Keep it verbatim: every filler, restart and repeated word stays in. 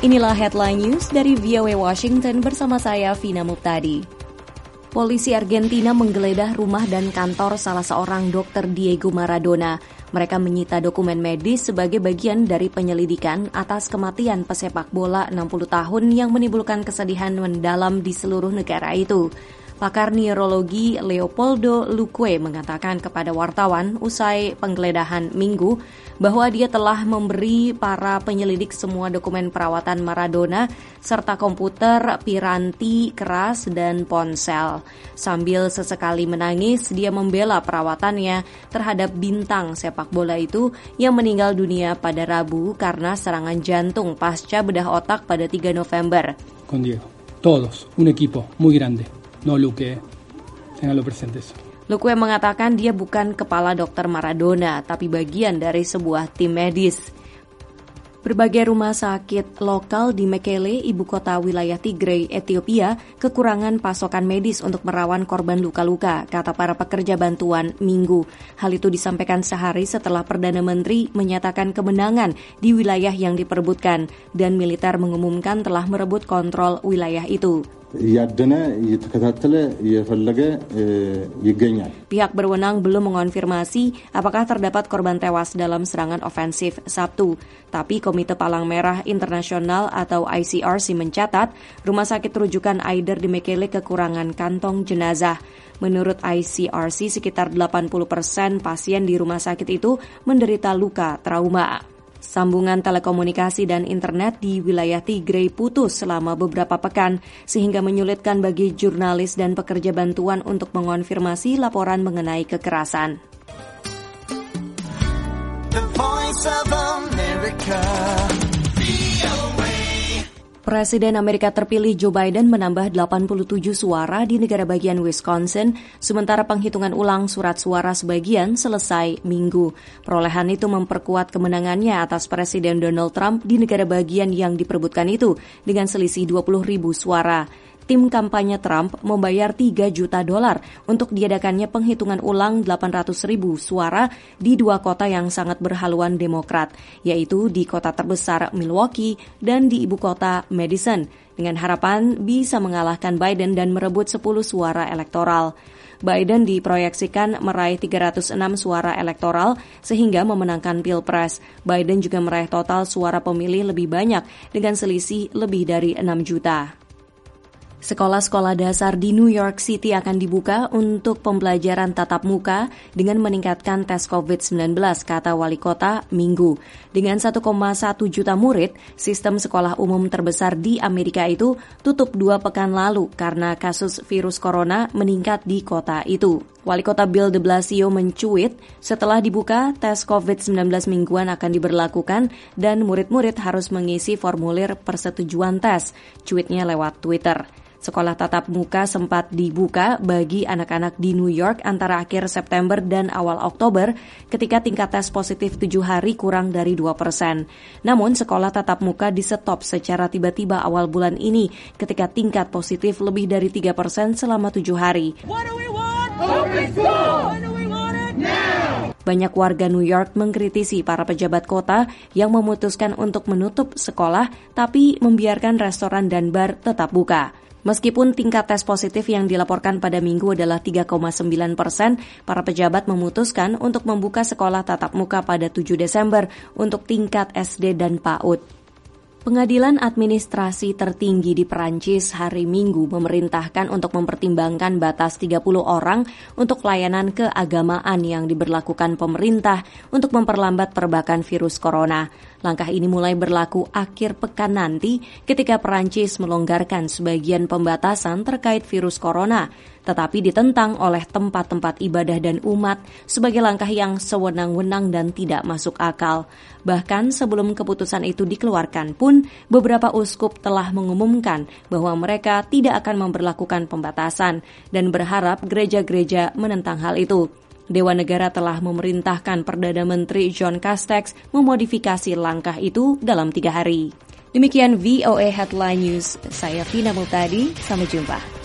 Inilah Headline News dari V O A Washington bersama saya, Vina Muptadi. Polisi Argentina menggeledah rumah dan kantor salah seorang dokter Diego Maradona. Mereka menyita dokumen medis sebagai bagian dari penyelidikan atas kematian pesepak bola enam puluh tahun yang menimbulkan kesedihan mendalam di seluruh negara itu. Pakar neurologi Leopoldo Luque mengatakan kepada wartawan usai penggeledahan Minggu bahwa dia telah memberi para penyelidik semua dokumen perawatan Maradona serta komputer, piranti keras, dan ponsel. Sambil sesekali menangis, dia membela perawatannya terhadap bintang sepak bola itu yang meninggal dunia pada Rabu karena serangan jantung pasca bedah otak pada tiga November. Con Diego, todos, un equipo muy grande. No, Luque, tenganlo presente eso. Luque mengatakan dia bukan kepala dokter Maradona, tapi bagian dari sebuah tim medis. Berbagai rumah sakit lokal di Mekele, ibu kota wilayah Tigray, Ethiopia, kekurangan pasokan medis untuk merawat korban luka-luka, kata para pekerja bantuan Minggu. Hal itu disampaikan sehari setelah Perdana Menteri menyatakan kemenangan di wilayah yang diperebutkan, dan militer mengumumkan telah merebut kontrol wilayah itu. Pihak berwenang belum mengonfirmasi apakah terdapat korban tewas dalam serangan ofensif Sabtu. Tapi Komite Palang Merah Internasional atau I C R C mencatat rumah sakit rujukan Aider di Mekele kekurangan kantong jenazah. Menurut I C R C, sekitar delapan puluh persen pasien di rumah sakit itu menderita luka trauma. Sambungan telekomunikasi dan internet di wilayah Tigray putus selama beberapa pekan, sehingga menyulitkan bagi jurnalis dan pekerja bantuan untuk mengonfirmasi laporan mengenai kekerasan. The Voice of America. Presiden Amerika terpilih Joe Biden menambah delapan puluh tujuh suara di negara bagian Wisconsin, sementara penghitungan ulang surat suara sebagian selesai Minggu. Perolehan itu memperkuat kemenangannya atas Presiden Donald Trump di negara bagian yang diperebutkan itu dengan selisih dua puluh ribu suara. Tim kampanye Trump membayar tiga juta dolar untuk diadakannya penghitungan ulang delapan ratus ribu suara di dua kota yang sangat berhaluan Demokrat, yaitu di kota terbesar Milwaukee dan di ibu kota Madison, dengan harapan bisa mengalahkan Biden dan merebut sepuluh suara elektoral. Biden diproyeksikan meraih tiga ratus enam suara elektoral sehingga memenangkan Pilpres. Biden juga meraih total suara pemilih lebih banyak dengan selisih lebih dari enam juta. Sekolah-sekolah dasar di New York City akan dibuka untuk pembelajaran tatap muka dengan meningkatkan tes covid sembilan belas, kata wali kota Minggu. Dengan satu koma satu juta murid, sistem sekolah umum terbesar di Amerika itu tutup dua pekan lalu karena kasus virus corona meningkat di kota itu. Wali kota Bill de Blasio mencuit, setelah dibuka, tes covid sembilan belas mingguan akan diberlakukan dan murid-murid harus mengisi formulir persetujuan tes. Cuitnya lewat Twitter. Sekolah tatap muka sempat dibuka bagi anak-anak di New York antara akhir September dan awal Oktober ketika tingkat tes positif tujuh hari kurang dari dua persen. Namun sekolah tatap muka disetop secara tiba-tiba awal bulan ini ketika tingkat positif lebih dari tiga persen selama tujuh hari. What do we want? Open school! When do we want it? Now! Banyak warga New York mengkritisi para pejabat kota yang memutuskan untuk menutup sekolah tapi membiarkan restoran dan bar tetap buka. Meskipun tingkat tes positif yang dilaporkan pada Minggu adalah tiga koma sembilan persen, para pejabat memutuskan untuk membuka sekolah tatap muka pada tujuh Desember untuk tingkat S D dan PAUD. Pengadilan Administrasi tertinggi di Perancis hari Minggu memerintahkan untuk mempertimbangkan batas tiga puluh orang untuk layanan keagamaan yang diberlakukan pemerintah untuk memperlambat perbakan virus corona. Langkah ini mulai berlaku akhir pekan nanti ketika Perancis melonggarkan sebagian pembatasan terkait virus corona, tetapi ditentang oleh tempat-tempat ibadah dan umat sebagai langkah yang sewenang-wenang dan tidak masuk akal. Bahkan sebelum keputusan itu dikeluarkan pun, beberapa uskup telah mengumumkan bahwa mereka tidak akan memberlakukan pembatasan dan berharap gereja-gereja menentang hal itu. Dewan Negara telah memerintahkan Perdana Menteri John Castex memodifikasi langkah itu dalam tiga hari. Demikian V O A Headline News. Saya Vina Muptadi, sampai jumpa.